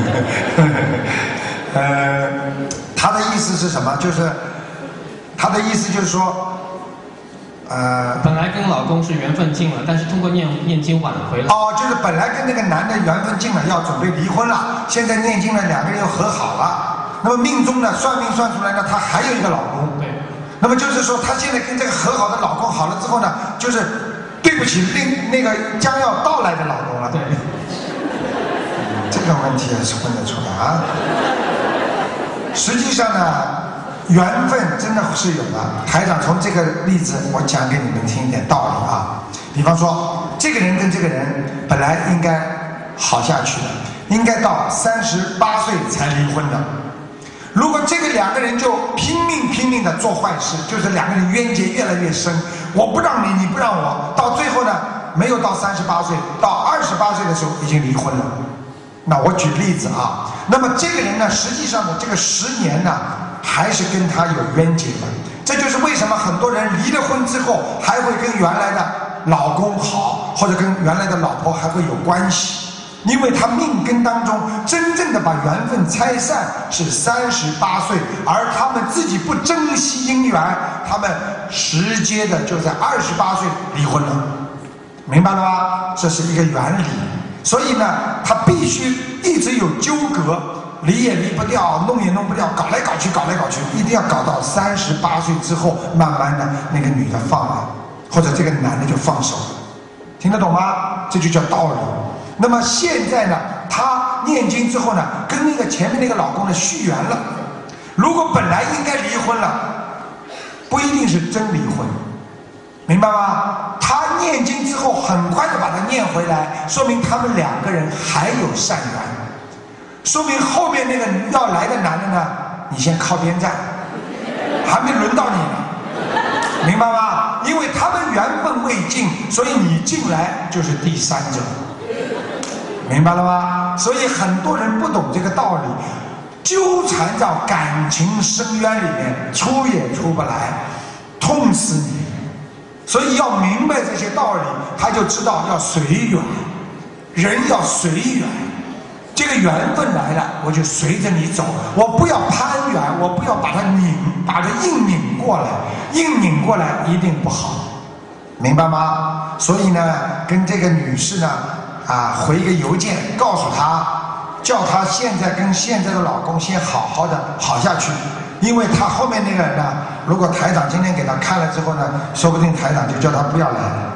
呃，他的意思是什么？就是他的意思就是说，呃， 本来跟老公是缘分尽了，但是通过念念经挽回了。 哦，就是本来跟那个男的缘分尽了，要准备离婚了，现在念经了，两个人又和好了。那么命中呢，算命算出来呢，她还有一个老公。 对。 那么就是说，她现在跟这个和好的老公好了之后呢，就是对不起另那个将要到来的老公了。 对。 这个问题也是问得出来啊。实际上呢，缘分真的是有的。台长从这个例子，我讲给你们听一点道理啊。比方说，这个人跟这个人本来应该好下去的，应该到三十八岁才离婚的。如果这个两个人就拼命拼命的做坏事，就是两个人冤结越来越深，我不让你，你不让我，到最后呢，没有到三十八岁，到二十八岁的时候已经离婚了。那我举例子啊，那么这个人呢，实际上的这个十年呢，还是跟他有冤结的。这就是为什么很多人离了婚之后，还会跟原来的老公好，或者跟原来的老婆还会有关系。因为他命根当中真正的把缘分拆散是三十八岁，而他们自己不珍惜姻缘，他们直接的就在二十八岁离婚了，明白了吗？这是一个原理。所以呢，他必须一直有纠葛，离也离不掉，弄也弄不掉，搞来搞去，搞来搞去，一定要搞到三十八岁之后，慢慢的那个女的放了，或者这个男的就放手了，听得懂吗？这就叫道理。那么现在呢，她念经之后呢，跟那个前面那个老公呢续缘了。如果本来应该离婚了，不一定是真离婚，明白吗？她念经之后很快的把它念回来，说明他们两个人还有善缘，说明后面那个要来的男的呢，你先靠边站，还没轮到你呢，明白吗？因为他们缘分未尽，所以你进来就是第三者。明白了吗？所以很多人不懂这个道理，纠缠到感情深渊里面，出也出不来，痛死你。所以要明白这些道理，他就知道要随缘，人要随缘。这个缘分来了，我就随着你走，我不要攀缘，我不要把它拧，把它硬拧过来，硬拧过来一定不好，明白吗？所以呢，跟这个女士呢。啊，回一个邮件告诉她，叫她现在跟现在的老公先好好的好下去，因为她后面那个人呢，如果台长今天给她看了之后呢，说不定台长就叫她不要来了，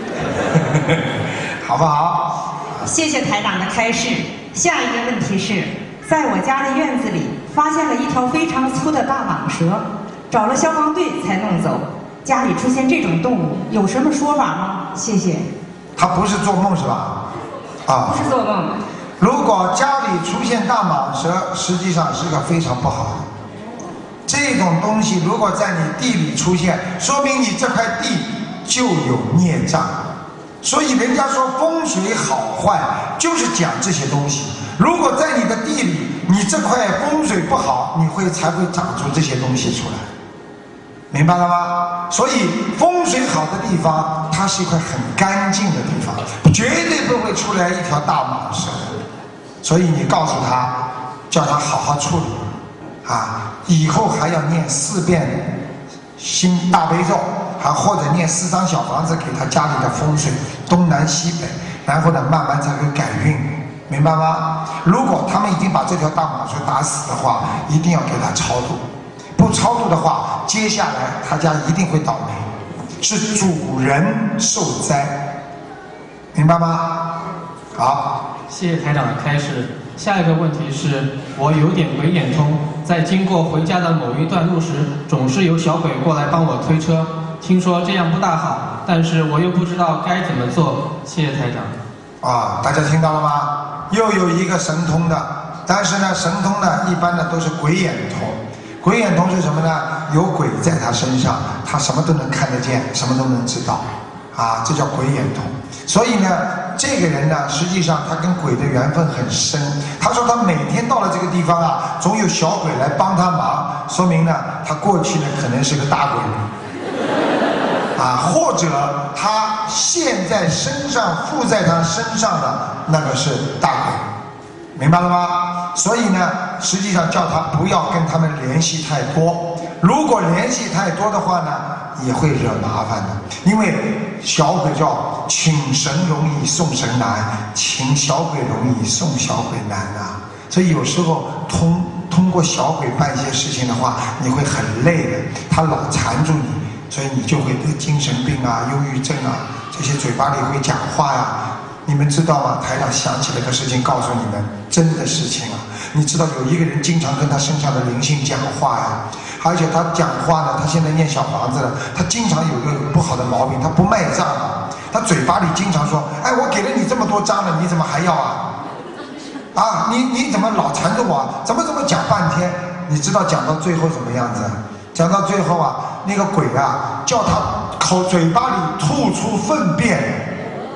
好不好？ 谢谢台长的开示。下一个问题是，在我家的院子里发现了一条非常粗的大蟒蛇，找了消防队才弄走。家里出现这种动物，有什么说法吗？谢谢。 他不是做梦是吧？啊， 不是做梦。 如果家里出现大蟒蛇，实际上是个非常不好的。这种东西如果在你地里出现，说明你这块地就有孽障。所以人家说风水好坏，就是讲这些东西。如果在你的地里，你这块风水不好，你会才会长出这些东西出来。明白了吗？所以风水好的地方，它是一块很干净的地方，绝对不会出来一条大蟒蛇。所以你告诉他，叫他好好处理啊，以后还要念四遍心大悲咒，还或者念四张小房子给他家里的风水东南西北，然后呢慢慢才会改运，明白吗？如果他们已经把这条大蟒蛇打死的话，一定要给他超度。不超度的话，接下来他家一定会倒霉，是主人受灾，明白吗？好， 谢谢台长的开示。下一个问题是，我有点鬼眼通，在经过回家的某一段路时，总是有小鬼过来帮我推车，听说这样不大好，但是我又不知道该怎么做。谢谢台长。 啊，大家听到了吗？又有一个神通的，但是呢，神通呢，一般的都是鬼眼通。鬼眼通是什么呢？有鬼在他身上，他什么都能看得见，什么都能知道，啊，这叫鬼眼通。所以呢， 这个人呢，实际上他跟鬼的缘分很深。他说他每天到了这个地方啊，总有小鬼来帮他忙，说明呢，他过去呢可能是个大鬼。啊，或者他现在身上附在他身上的那个是大鬼，明白了吗？所以呢，实际上叫他不要跟他们联系太多。如果联系太多的话呢，也会惹麻烦的。因为小鬼叫请神容易送神难，请小鬼容易送小鬼难啊。所以有时候通通过小鬼办一些事情的话，你会很累的，他老缠住你。所以你就会得精神病啊、忧郁症啊，这些嘴巴里会讲话呀。你们知道吗？台长想起了个事情，告诉你们真的事情啊。你知道有一个人经常跟他身上的灵性讲话呀，而且他讲话呢，他现在念小房子了，他经常有个不好的毛病，他不卖账啊，他嘴巴里经常说：“哎，我给了你这么多章了，你怎么还要啊？啊，你你怎么老缠着我？怎么怎么讲半天？你知道讲到最后什么样子？讲到最后啊。”那个鬼啊，叫他口嘴巴里吐出粪便，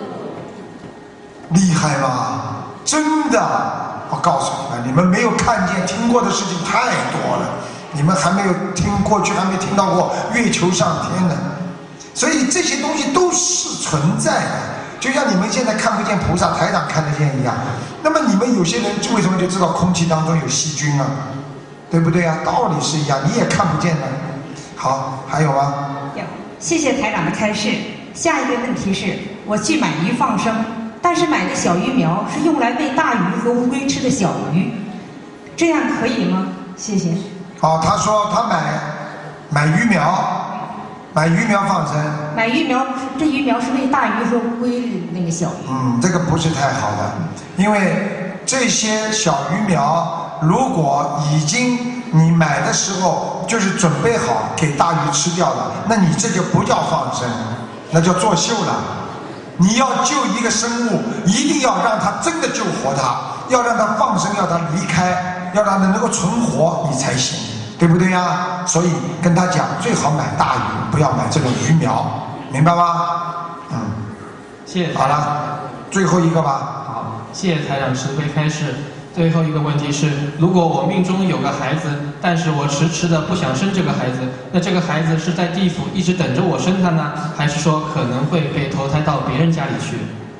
厉害吗？真的，我告诉你们，你们没有看见、听过的事情太多了，你们还没有听过去，还没听到过月球上天呢。所以这些东西都是存在的，就像你们现在看不见菩萨，台长看得见一样。那么你们有些人为什么就知道空气当中有细菌啊？对不对啊？道理是一样，你也看不见的。好，还有吗？ 有，谢谢台长的开示。下一个问题是，我去买鱼放生，但是买的小鱼苗是用来喂大鱼和乌龟吃的小鱼，这样可以吗？谢谢。 哦，他说他买买鱼苗，买鱼苗放生。 买鱼苗，这鱼苗是喂大鱼和乌龟的那个小鱼。 嗯，这个不是太好的，因为这些小鱼苗如果已经你买的时候就是准备好给大鱼吃掉了，那你这就不叫放生，那叫作秀了。你要救一个生物，一定要让它真的救活它，要让它放生，要它离开，要让它能够存活，你才行，对不对呀？所以跟他讲，最好买大鱼，不要买这种鱼苗，明白吗？嗯， 谢谢。 好了，最后一个吧。 好，谢谢台长慈悲开示。最后一个问题是，如果我命中有个孩子，但是我迟迟的不想生这个孩子，那这个孩子是在地府一直等着我生他呢，还是说可能会被投胎到别人家里去？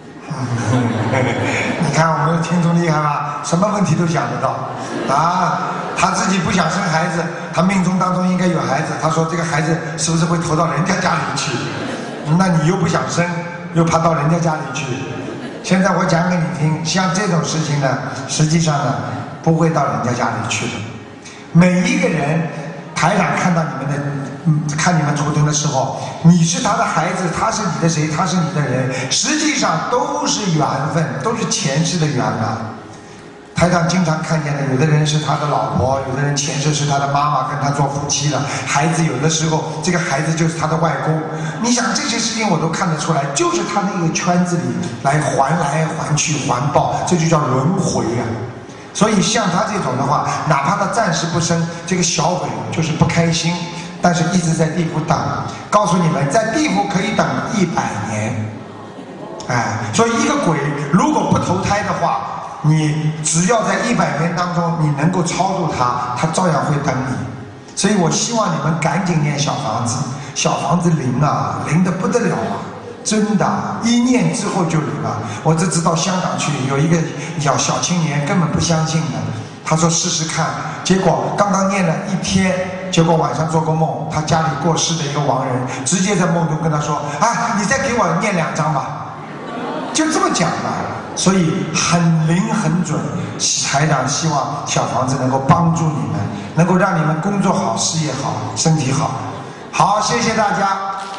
你看我们的听众厉害吧？什么问题都想得到啊！他自己不想生孩子，他命中当中应该有孩子，他说这个孩子是不是会投到人家家里去？那你又不想生，又怕到人家家里去。现在我讲给你听，像这种事情呢，实际上呢不会到人家家里去的。每一个人，台长看到你们的，嗯，看你们图腾的时候，你是他的孩子，他是你的谁，他是你的人，实际上都是缘分，都是前世的缘啊。台长经常看见的，有的人是他的老婆，有的人前世是他的妈妈跟他做夫妻了，孩子有的时候这个孩子就是他的外公。你想这些事情我都看得出来，就是他那个圈子里来还来还去还报，这就叫轮回啊。所以像他这种的话，哪怕他暂时不生，这个小鬼就是不开心，但是一直在地府等。告诉你们，在地府可以等一百年，哎，所以一个鬼如果不投胎的话，你只要在一百年当中你能够超度他，他照样会等你。所以我希望你们赶紧念小房子，小房子灵啊，灵得不得了啊，真的，一念之后就灵了。我这次到香港去，有一个小小青年根本不相信的，他说试试看，结果刚刚念了一天，结果晚上做个梦，他家里过世的一个亡人直接在梦中跟他说：“啊，你再给我念两张吧。”就这么讲的。所以很灵很准，台长希望小房子能够帮助你们，能够让你们工作好、事业好、身体好。好，谢谢大家。